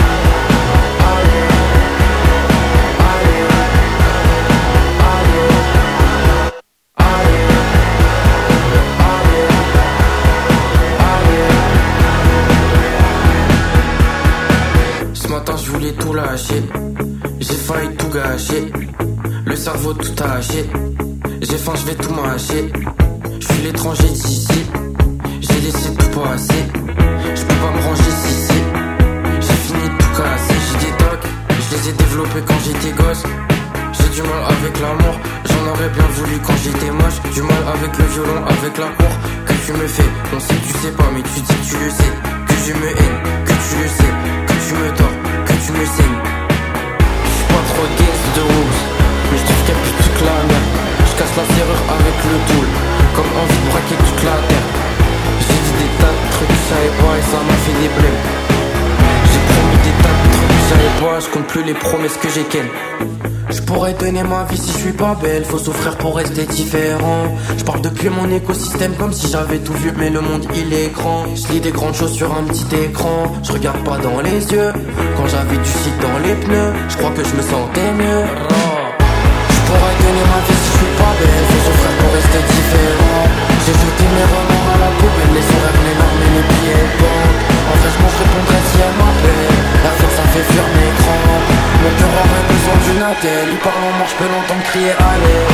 Ce matin je voulais tout lâcher. J'ai failli tout gâcher. Le cerveau tout haché. J'ai faim, je vais tout mâcher. Je suis l'étranger d'ici. J'ai laissé tout passer. Je peux pas me ranger si si. J'ai fini de tout casser. J'ai des tocs, je les ai développés quand j'étais gosse. J'ai du mal avec l'amour. J'en aurais bien voulu quand j'étais moche. Du mal avec le violon, avec la cour. Que tu me fais, on sait que tu sais pas, mais tu dis que tu le sais. Que je me haine, que tu le sais. Que tu me tords, que tu me saignes. J'suis pas trop gangsta de rouge, mais j'trouve qu'elle pue toute la merde. J'casse la serrure avec le tool, comme envie de braquer toute la terre. J'ai dit des tas de trucs, je savais pas et ça m'a fait des blèmes. J'ai promis des tas de trucs, je savais pas, j'compte plus les promesses que j'ai qu'elle. J'pourrais donner ma vie si je suis pas belle. Faut souffrir pour rester différent. J'parle depuis mon écosystème comme si j'avais tout vu. Mais le monde il est grand. J'lis des grandes choses sur un petit écran. J'regarde pas dans les yeux. Quand j'avais du shit dans les pneus, j'crois que je me sentais mieux. J'pourrais donner ma vie si je suis pas belle. Faut souffrir pour rester différent. J'ai jeté mes remords à la poubelle. Les horaires, les larmes et les pieds pendent. En vrai j'm'en répondrais si elle m'appelle. La fête ça fait fuir mes crampes. Mon cœur aurait besoin d'une attelle. Il parle en mort, j'peux l'entendre crier allez.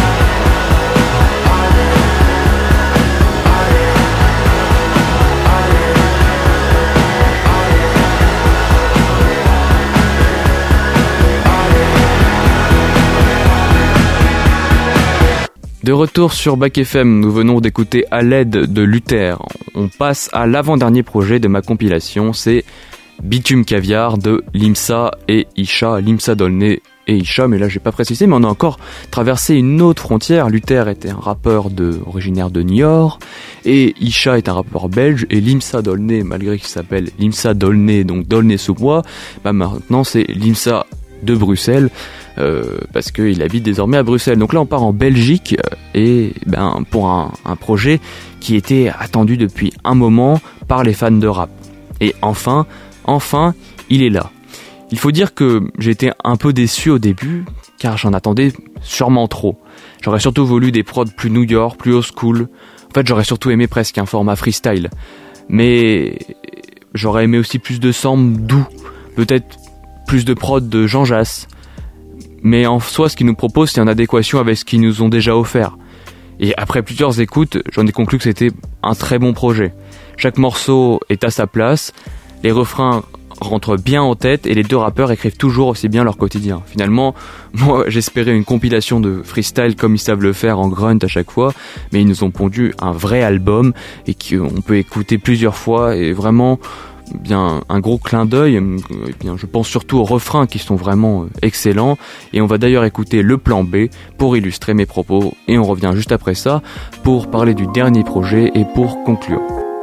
De retour sur Bac F M, nous venons d'écouter À l'aide de Luther. On passe à l'avant-dernier projet de ma compilation, c'est Bitume Caviar de Limsa et Isha, Limsa Dolné et Isha, mais là j'ai pas précisé, mais on a encore traversé une autre frontière. Luther était un rappeur de, originaire de Niort, et Isha est un rappeur belge, et Limsa Dolné, malgré qu'il s'appelle Limsa Dolné, donc Dolné-sous-Bois, bah maintenant c'est Limsa de Bruxelles, euh, parce qu'il habite désormais à Bruxelles. Donc là on part en Belgique, euh, et ben pour un, un projet qui était attendu depuis un moment par les fans de rap. Et enfin, enfin, il est là. Il faut dire que j'étais un peu déçu au début, car j'en attendais sûrement trop. J'aurais surtout voulu des prods plus New York, plus old school. En fait, j'aurais surtout aimé presque un format freestyle. Mais j'aurais aimé aussi plus de samples doux. Peut-être plus de prods de Jean Jass. Mais en soi, ce qu'ils nous proposent, c'est en adéquation avec ce qu'ils nous ont déjà offert. Et après plusieurs écoutes, j'en ai conclu que c'était un très bon projet. Chaque morceau est à sa place, les refrains rentrent bien en tête et les deux rappeurs écrivent toujours aussi bien leur quotidien. Finalement, moi j'espérais une compilation de freestyle comme ils savent le faire en grunt à chaque fois, mais ils nous ont pondu un vrai album et qu'on peut écouter plusieurs fois et vraiment bien un gros clin d'œil. Eh bien, je pense surtout aux refrains qui sont vraiment excellents et on va d'ailleurs écouter le plan B pour illustrer mes propos et on revient juste après ça pour parler du dernier projet et pour conclure.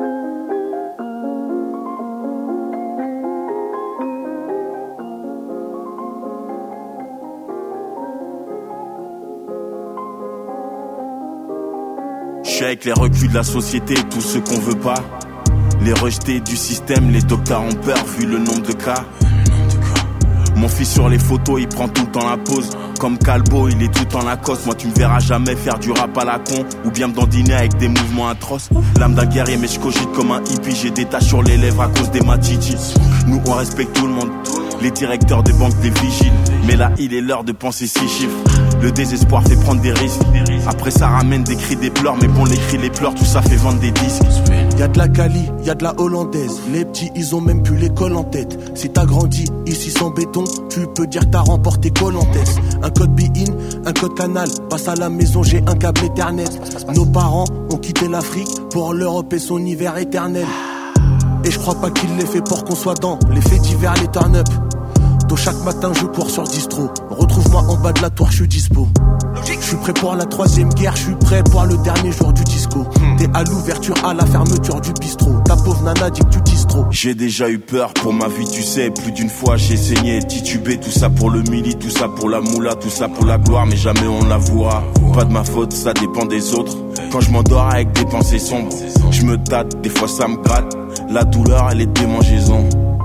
Je suis avec les reculs de la société, tout ce qu'on veut pas. Les rejetés du système, les docteurs ont peur vu le nombre de cas. Mon fils sur les photos, il prend tout le temps la pose. Comme Calbo, il est tout en Lacoste. Moi tu me verras jamais faire du rap à la con, ou bien me dandiner avec des mouvements atroces. L'âme d'un guerrier mais je cogite comme un hippie. J'ai des taches sur les lèvres à cause des matitis. Nous on respecte tout le monde, les directeurs des banques, des vigiles. Mais là il est l'heure de penser six chiffres. Le désespoir fait prendre des risques. Après ça ramène des cris, des pleurs. Mais bon, les cris, les pleurs, tout ça fait vendre des disques. Y'a de la Cali, y'a de la hollandaise. Les petits, ils ont même plus l'école en tête. Si t'as grandi ici sans béton, tu peux dire que t'as remporté Kolantes. Un code be-in, un code canal. Passe à la maison, j'ai un câble Ethernet. Nos parents ont quitté l'Afrique pour l'Europe et son hiver éternel. Et je crois pas qu'il l'ait fait pour qu'on soit dans les faits divers, les turn-up. Donc chaque matin je cours sur distro. Retrouve-moi en bas de la tour, je suis dispo. Je suis prêt pour la troisième guerre, je suis prêt pour le dernier jour du disco. T'es à l'ouverture, à la fermeture du bistrot. Ta pauvre nana dit que tu tisses trop. J'ai déjà eu peur pour ma vie, tu sais. Plus d'une fois j'ai saigné, titubé. Tout ça pour le mili, tout ça pour la moula, tout ça pour la gloire. Mais jamais on l'avouera. Pas de ma faute, ça dépend des autres. Quand je m'endors avec des pensées sombres, je me tâte, des fois ça me gratte. La douleur elle est démangeaison.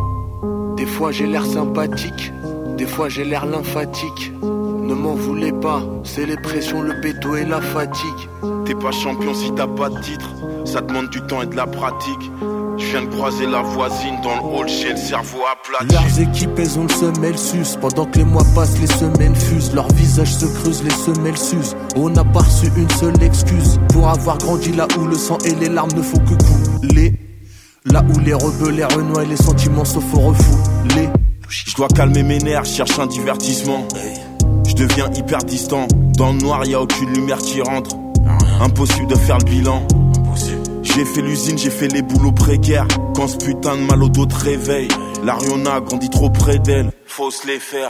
Des fois j'ai l'air sympathique, des fois j'ai l'air lymphatique. Ne m'en voulez pas, c'est les pressions, le béto et la fatigue. T'es pas champion si t'as pas de titre, ça demande du temps et de la pratique. Je viens de croiser la voisine dans le hall, j'ai le cerveau aplati. Leurs équipes elles ont le semelle sus. Pendant que les mois passent, les semaines fusent. Leurs visages se creusent, les semelles s'usent. On n'a pas reçu une seule excuse pour avoir grandi là où le sang et les larmes ne font que couler. Là où les rebelles, les renois et les sentiments se font refouler. Je dois calmer mes nerfs, cherche un divertissement. Je deviens hyper distant. Dans le noir, y a aucune lumière qui rentre. Impossible de faire le bilan. J'ai fait l'usine, j'ai fait les boulots précaires. Quand ce putain de mal au dos te réveille, l'Ariona grandit trop près d'elle. Faut se les faire.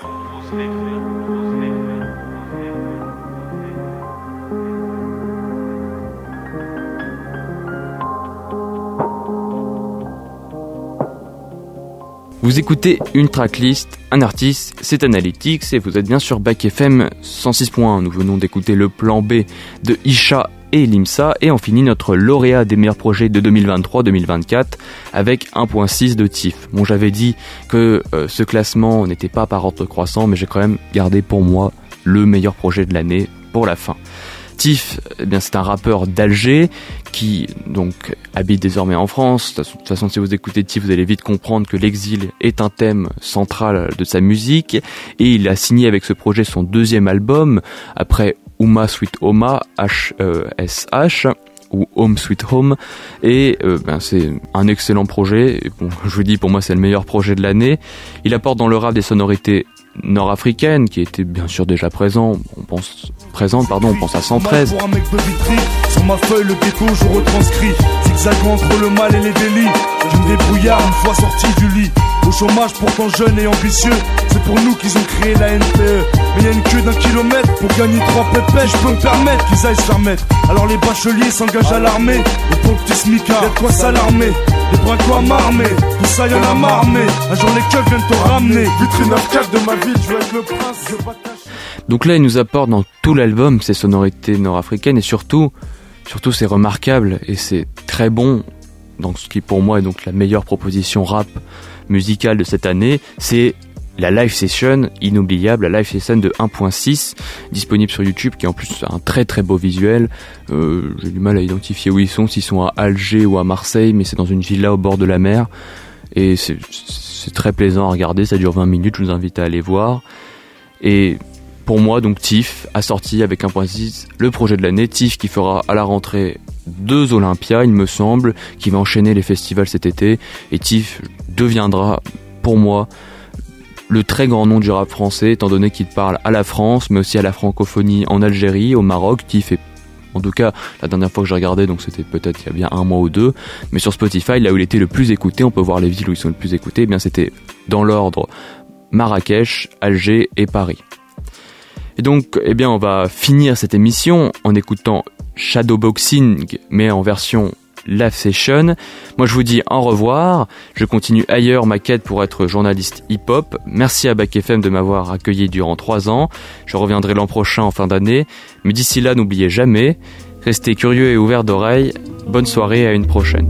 Vous écoutez une tracklist, un artiste, c'est Analytics et vous êtes bien sur Back F M cent six point un. Nous venons d'écouter le plan B de Isha et Limsa et on finit notre lauréat des meilleurs projets de deux mille vingt-trois deux mille vingt-quatre avec un virgule six de Tiff. Bon, j'avais dit que euh, ce classement n'était pas par ordre croissant, mais j'ai quand même gardé pour moi le meilleur projet de l'année pour la fin. Tiff, eh bien, c'est un rappeur d'Alger qui donc habite désormais en France. De toute façon, si vous écoutez Tiff, vous allez vite comprendre que l'exil est un thème central de sa musique. Et il a signé avec ce projet son deuxième album, après Ouma Sweet Oma, H S H, ou Home Sweet Home. Et euh, ben, c'est un excellent projet. Et bon, je vous dis, pour moi, c'est le meilleur projet de l'année. Il apporte dans le rap des sonorités nord-africaine qui était bien sûr déjà présent, on pense présente pardon, on pense à cent treize. Pour un mec de vitry, sur ma feuille le ghetto je retranscris, zigzagant entre le mal et les délits, d'une débrouillard une fois sorti du lit. Au chômage pourtant jeune et ambitieux, c'est pour nous qu'ils ont créé la N P E. Mais y a une queue d'un kilomètre pour gagner trois pépés, je peux me permettre qu'ils aillent se faire mettre. Alors les bacheliers s'engagent à l'armée, le pauvre petit smicard, y'a de quoi s'alarmer. Les brinquois m'armer, tout ça y'en a marre, mais un jour les keufs viennent te ramener. Vitrine arcade de ma ville, je veux être le prince, je bats. Donc là il nous apporte dans tout l'album ces sonorités nord-africaines et surtout, surtout c'est remarquable et c'est très bon dans ce qui pour moi est donc la meilleure proposition rap musicale de cette année, c'est la live session inoubliable, la live session de un virgule six, disponible sur YouTube, qui en plus a un très très beau visuel. Euh, j'ai du mal à identifier où ils sont, s'ils sont à Alger ou à Marseille, mais c'est dans une villa au bord de la mer. Et c'est, c'est très plaisant à regarder, ça dure vingt minutes, je vous invite à aller voir. Et pour moi, donc Tiff a sorti avec un virgule six le projet de l'année, Tiff qui fera à la rentrée deux Olympias, il me semble, qui va enchaîner les festivals cet été. Et Tiff deviendra, pour moi, le très grand nom du rap français, étant donné qu'il parle à la France, mais aussi à la francophonie en Algérie, au Maroc. Tiff est, en tout cas, la dernière fois que j'ai regardé, donc c'était peut-être il y a bien un mois ou deux, mais sur Spotify, là où il était le plus écouté, on peut voir les villes où ils sont le plus écoutés, eh bien c'était dans l'ordre Marrakech, Alger et Paris. Et donc, eh bien, on va finir cette émission en écoutant Shadowboxing, mais en version live session. Moi, je vous dis au revoir. Je continue ailleurs ma quête pour être journaliste hip-hop. Merci à Back F M de m'avoir accueilli durant trois ans. Je reviendrai l'an prochain en fin d'année. Mais d'ici là, n'oubliez jamais, restez curieux et ouverts d'oreilles. Bonne soirée et à une prochaine.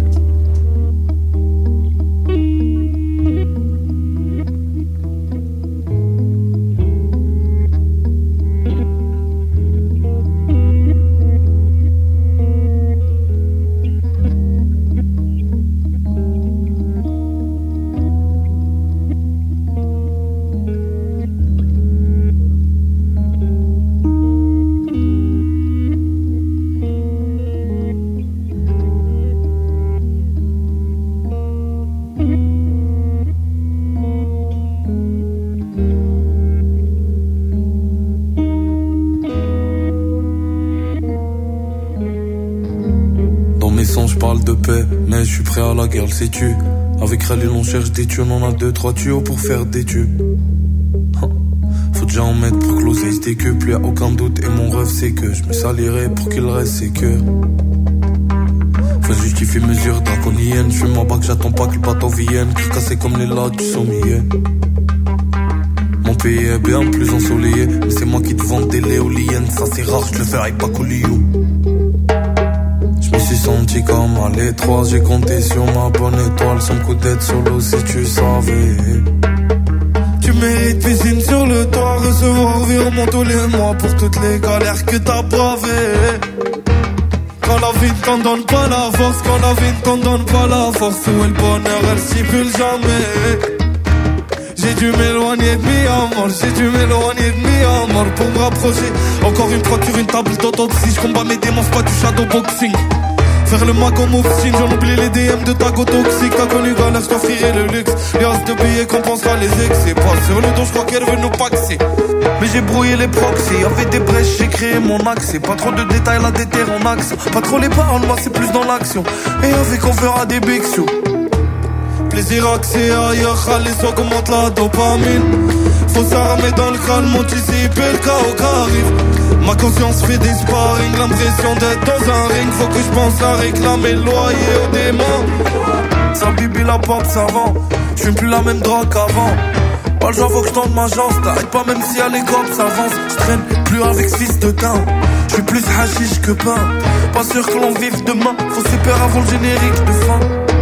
de paix, mais je suis prêt à la guerre, le sais-tu. Avec Khalil on cherche des tunes, on a deux, trois tuyaux pour faire des tubes. Faut déjà en mettre pour closer, se décuple, y'a aucun doute. Et mon rêve c'est que je me salirai pour qu'il reste ses cœurs. Faut justifier mesures draconiennes. Je fume en bac, j'attends pas que le bateau vienne. Cul cassé comme les lacs du sommier. Mon pays est bien plus ensoleillé, mais c'est moi qui te vends des l'éoliennes. Ça c'est rare, je le ferai pas Coolio. Je me suis senti comme à l'étroit. J'ai compté sur ma bonne étoile. Sans coup d'être solo si tu savais. Tu mérites piscine sur le toit. Recevoir virement tous les mois pour toutes les galères que t'as bravées. Quand la vie ne t'en donne pas la force, quand la vie ne t'en donne pas la force, où est le bonheur, elle stipule jamais. J'ai dû m'éloigner de mi-amour, j'ai dû m'éloigner de mi-amour pour me rapprocher. Encore une fois sur une table d'autopsie, je combats mes démons, pas du shadowboxing. Faire le mago obstine, j'en oublie les D M de ta go toxique. T'as connu galère, je t'offrirai le luxe. Les as de billets compensera les excès. Pas sur le dos, je crois qu'elle veut nous paxer. Mais j'ai brouillé les proxys, y'avait des brèches, j'ai créé mon accès. Pas trop de détails, la déterre en axe. Pas trop les paroles, moi c'est plus dans l'action. Et avec on fera des big shows. Plaisir accès ailleurs, Khalis augmente la dopamine. Faut s'armer dans le calme, anticiper le chaos qui arrive. Ma conscience fait des sparring, l'impression d'être dans un ring. Faut que je pense à réclamer le loyer au démon. Ça bibi la porte savant, je plus la même drogue qu'avant. Pas le genre faut que je tente ma chance, t'arrêtes pas même si à l'école s'avance. Je traîne plus avec ce fils de teint, je suis plus hashish que pain. Pas sûr que l'on vive demain, faut se perdre avant le générique de fin.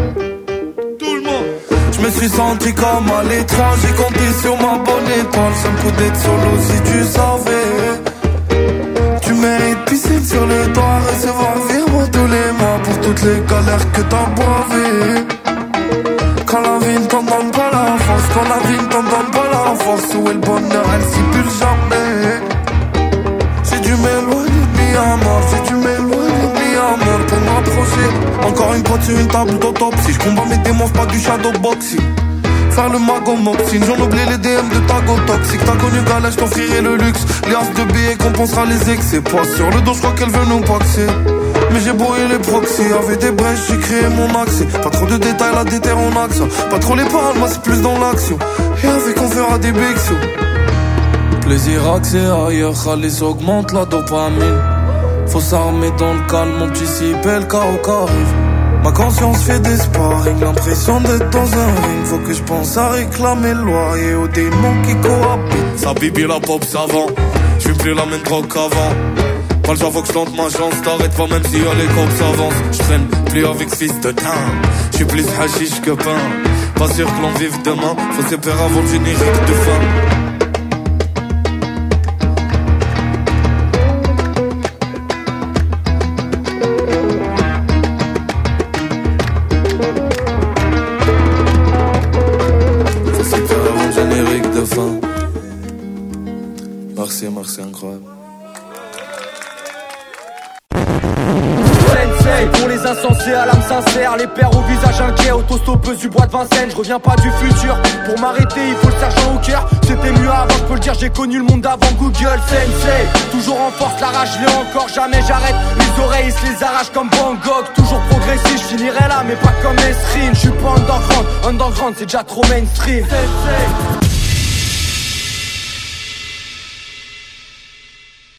Je me suis senti comme à l'étroit, j'ai compté sur ma bonne étoile. Ça me coûte d'être solo si tu savais. Tu mérites piscine sur le toit, recevoir virement tous les mois pour toutes les galères que t'as bravées. Quand la vie ne t'en donne pas la force, quand la vie ne t'en donne pas la force, où est le bonheur, elle s'y pule jamais. J'ai dû m'éloigner de mi-amour, j'ai dû m'éloigner de mi-amour pour m'approcher. Encore une pote sur une table d'autopsie, je combats mes démons, pas du shadowboxing. Faire le mago mopsine, j'en oublie les D M de ta go toxique. T'as connu galère, je t'offrirai le luxe. Les as de billets compensera les excès. Pas sur le dos, je crois qu'elle veut nous paxer. Mais j'ai brouillé les proxys, avec des brèches, j'ai créé mon accès. Pas trop de détails, la déterre en axe. Pas trop les paroles, moi c'est plus dans l'action. Et avec on fera des big shows. Plaisir accès ailleurs, Khalis augmente la dopamine. Faut s'armer dans le calme, anticiper le chaos qui arrive. Ma conscience fait des sparring, l'impression d'être dans un ring. Faut que je pense à réclamer le loyer aux démons qui cohabitent. Ça bibi la pop savant, je suis plus la même drogue qu'avant. Pas le genre faut que je tente ma chance, t'arrêtes pas même si y'a les cops s'avancent. Je traîne plus avec ce fils de teint, je suis plus hashish que pain. Pas sûr que l'on vive demain, faut se faire avant le générique de fin. Merci, merci, incroyable. Sensei, pour les insensés à l'âme sincère, les pères au visage inquiet, autostoppeuse du bois de Vincennes. Je reviens pas du futur, pour m'arrêter il faut le sergent au cœur. C'était mieux avant, je peux le dire, j'ai connu le monde d'avant Google. Sensei, toujours en force, la rage l'ai encore, jamais j'arrête. Les oreilles ils se les arrachent comme Van Gogh. Toujours progressif, je finirai là mais pas comme Esrine. Je suis pas underground, underground c'est déjà trop mainstream. Sensei,